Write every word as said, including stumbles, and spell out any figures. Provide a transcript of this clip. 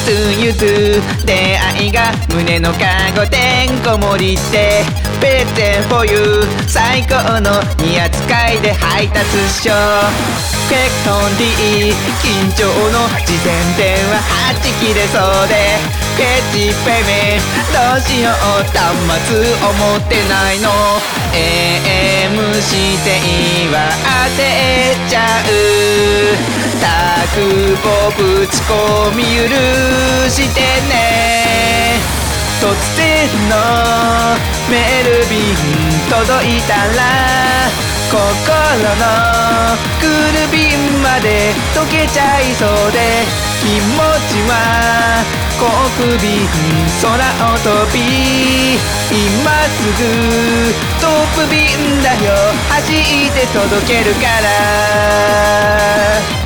つゆつ出会いが胸のカゴてんこ盛りしてペッテンフォーユー最高の荷扱いで配達っしょ結婚 D 緊張の事前電話はち切れそうでケチペメどうしよう端末思ってないの エーエム 指定は当てちゃう宅ぼぶち込み許してね突然のメール便届いたら心のクール便まで溶けちゃいそうで気持ちは航空便空を飛び今すぐトップ便だよ走って届けるから